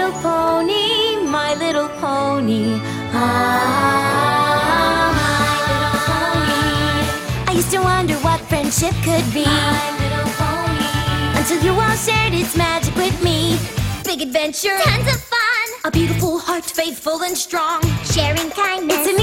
little pony, my little pony. Ah, my little pony. I used to wonder what friendship could be, my little pony, until you all shared its magic with me. Big adventure, Tons of fun, a beautiful heart, faithful and strong, sharing kindness. It's a